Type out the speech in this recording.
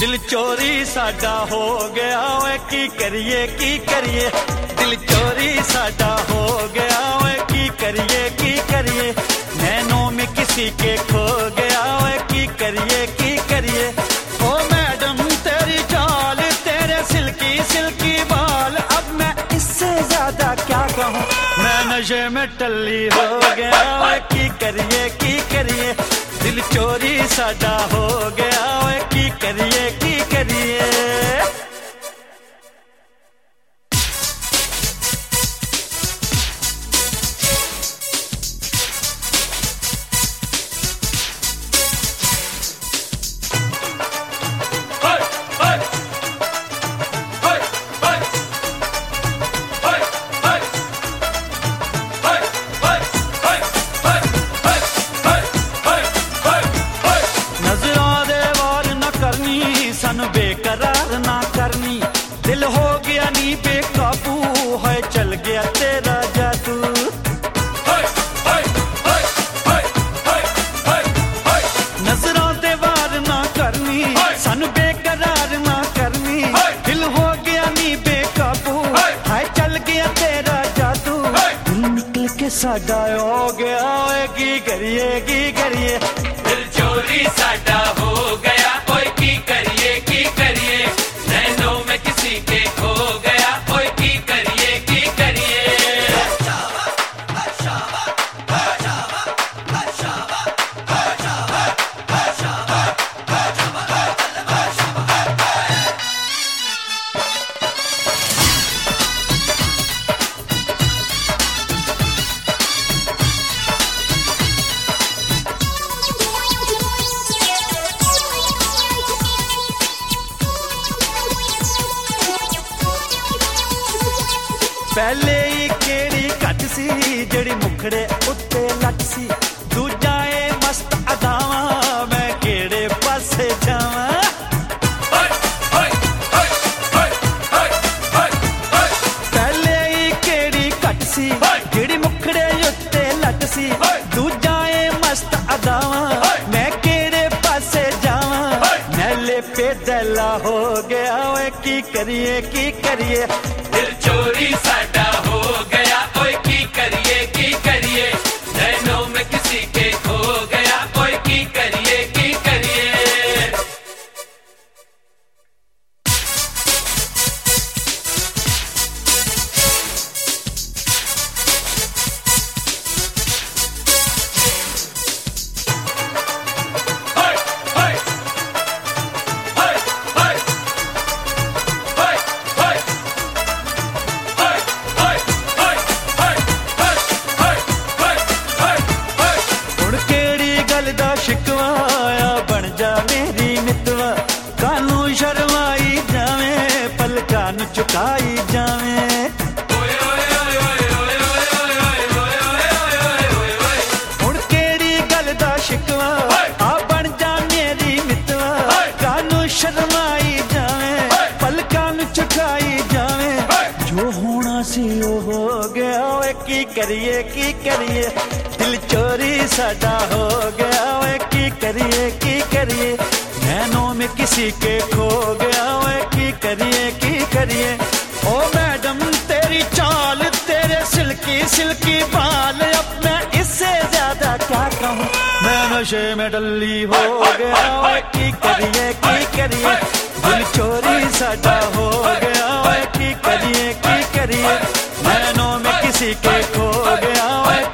दिल चोरी साडा हो गया ओए की करिए दिल चोरी साडा हो गया ओए की करिए नैनों में किसी के खो गया ओए की करिए ओ मैडम तेरी चाल तेरे सिल्की सिल्की बाल अब मैं इससे ज्यादा क्या कहूँ मैं नशे में टल्ली हो गया ओए की करिए दिल चोरी साडा हो गया ओए की करिए बेकरार ना करनी दिल हो गया नी बेकाबू है चल गया तेरा जादू नजरों दे वार ना करनी सन बेकरार ना करनी दिल हो गया नी बेकाबू है चल गया तेरा जादू दिल निकल के साडा हो गया की करिए दिल चोरी साडा हो गया की करिए नैनों में किसी के खो गया ओए की करिए पहले ही केड़ी घट सी जड़ी मुखड़े उत्ते लट सी दूजा ए मस्त अदावां मैं केड़े पासे जावां पहले ही केड़ी घट सी जड़ी मुखड़े उत्ते लट सी दूजा ए मस्त अदावां मैं केड़े पासे जावां नैले पे दला हो गया ओए की करिए दिल चोरी साडा हो गया ओए की करिए नैनों में किसी के खो गया ओए की करिए शिकवाया बन जा मेरी मितवा कानू शर्माई जावे पलकां नू चुकाई जावे हुण केड़ी गल दा शिकवा आ बन जा मेरी मितवा कानू शर्माई जावे पलकां नू चुकाई जावे जो होना सी ओ हो गया ओए की करिए दिल चोरी साडा हो गया ओए की करिए नैनों में किसी के खो गया ओए की करिए ओ मैडम तेरी चाल तेरे सिल्की बाल अब मैं इससे ज्यादा क्या कहूँ मैं नशे में डल्ली हो गया ओए की करिए दिल चोरी साडा हो गया ओए की करिए नैनों में किसी के खो गया ओए